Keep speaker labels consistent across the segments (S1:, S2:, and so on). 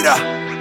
S1: मेरा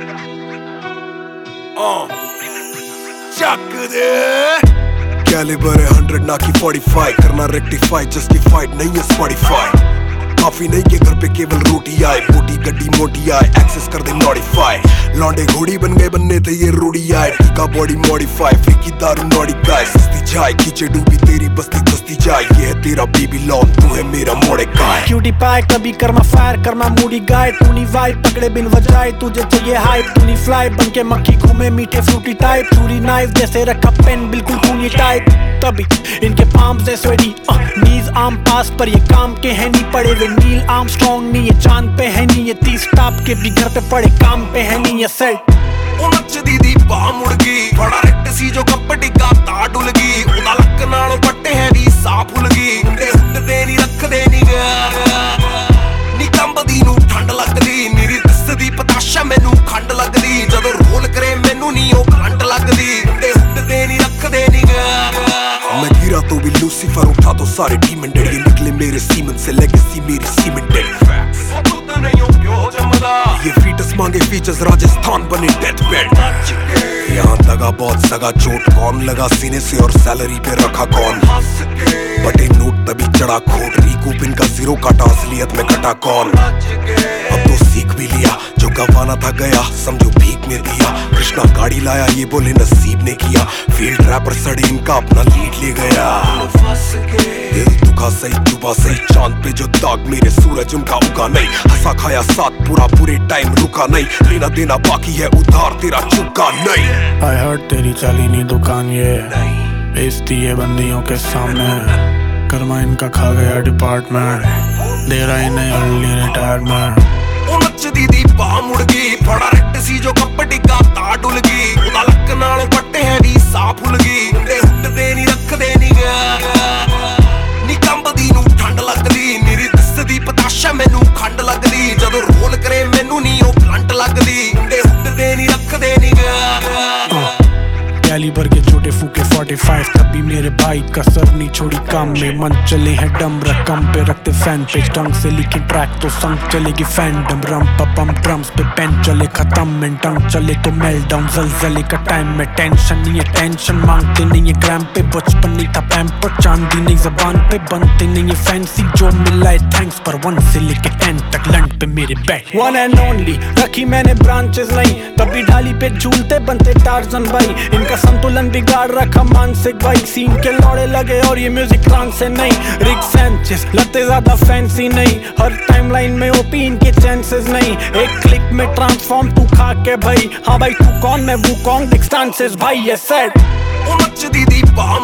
S1: चक दे कैलिबर है 100 ना की 45 करना रेक्टिफाई जस्टिफाइड नहीं है स्पॉटिफाई काफी नहीं के घर पे केवल रोटी आए बोटी गड्डी मोटी आए एक्सेस कर दे मॉडिफाई लौंडे घोड़ी बन गए बनने थे ये रूढ़ी आए टीका बॉडी मॉडिफाई फीकी दारू नॉडी गाय सस्ती चाय खींचे डूबी तेरी बस्ती दस्ती जाए ये है तेरा बेबी लॉन तू है मेरा मोड़े गाय
S2: क्यूटी पाए कभी karma fire karma moody guy तू नहीं वाइब पकड़े बिन वजाए तुझे चाहिए हाइप तू नहीं फ्लाई बन के मक्खी घूमे मीठे फ्रूटी टाइप चूरी नाइफ जैसे रखा पेन बिल्कुल खूनी टाइप तभी इनके पाम से स्वेटी नीज आम पास पर ये काम के है नहीं पड़े वे नील आर्म स्ट्रॉन्ग नहीं ये चांद पे है नहीं ये 30 टाप के भी घर पे पड़े काम पे है नहीं ये सेट
S1: उनच दीदी पा मुड़ गई बड़ा रेट सी जो कपटी का ता डुल गई उदा लक नालों पट्टे है दी सा फुल गई उंडे हुड दे नी रख दे नी नी कंबदी नू ठंड लगदी मेरी दसदी पताशा मैनू खंड लगदी जदों रोल करे मैनू नी ओ खंड लगदी उंडे हुड दे नी रख दे नी मैं गिरा तो भी लूसीफर उठा तो सारे डीमन ये निकले मेरे सीमन से लेगेसी मेरी सीमेंटेड ये फीटस मांगे फीचर्स राजस्थान बने डेथ बेड यहाँ दगा बहुत सगा चोट कौन लगा सीने से और सैलरी पे रखा कौन बटे नोट तभी चढ़ा खोट रिकूप इनका जीरो काटा असलियत में कटा कौन अब तो सीख भी लिया जो गवाना था गया समझो भीख में दिया कृष्णा गाड़ी लाया ये बोले नसीब ने किया फील्ड रैपर सड़े इनका अपना लीड ले गया दिल दुखा सही डूबा सही चांद पे जो दाग मेरे सूरज उनका उगा नहीं हंसा खाया साथ पूरे टाइम रुका नहीं लेना देना बाकी है उधार तेरा चुका नहीं
S2: I heard तेरी चली नहीं दुकान ये बेचती है बंदियों के सामने कर्मा इनका खा गया डिपार्टमेंट दे रहा इन्हें अर्ली रिटायरमेंट
S1: उनच दीदी पा मुड़ गई बड़ा रेट सी जो कपटी का ता डुल गई उदा लक नालों पट्टे है दी सा फुल गई उंडे हुड दे नी रख दे नी नी कंबदी नू ठंड लगदी मेरी दसदी पताशा मैनू खंड लगदी जदों रोल करे मैनू नी ओ करंट लगदी उंडे हुड दे नी रख दे नी
S2: कैलिबर के छोटे फूके 45 तभी मेरे भाई कसर नहीं छोड़ी काम में मन चले हैं डम रकम पे रखते फैन पे ढंग से लिखे ट्रैक तो संग चलेगी फैंडम रम पपम ड्रम्स पे पेन चले खत्म में टंग चले तो मेल्ट डाउन जलजले का टाइम में टेंशन नहीं है टेंशन मांगते नहीं है ग्राम पे बचपन नहीं था पैम्पर चांदी नहीं जबान पे बनते नहीं है फैंसी जो मिला है थैंक्स पर 1 से लेके 10 तक लंड पे मेरे बैक वन एंड ओनली रखी मैंने ब्रांचेस लाई तभी ढाली पे झूलते बनते टार्जन भाई इनका संतुलन बिगाड़ रखा मानसिक भाई सीन के लौड़े लगे और ये म्यूजिक ट्रांस से नहीं रिक सैंचेस लगते ज्यादा फैंसी नहीं हर टाइमलाइन में ओपी इनके चांसेस नहीं एक क्लिक में ट्रांसफॉर्म तू खा के भाई हाँ भाई तू कौन मैं वो कौन डिस्टेंसेस भाई ये सेट
S1: उनच दीदी पा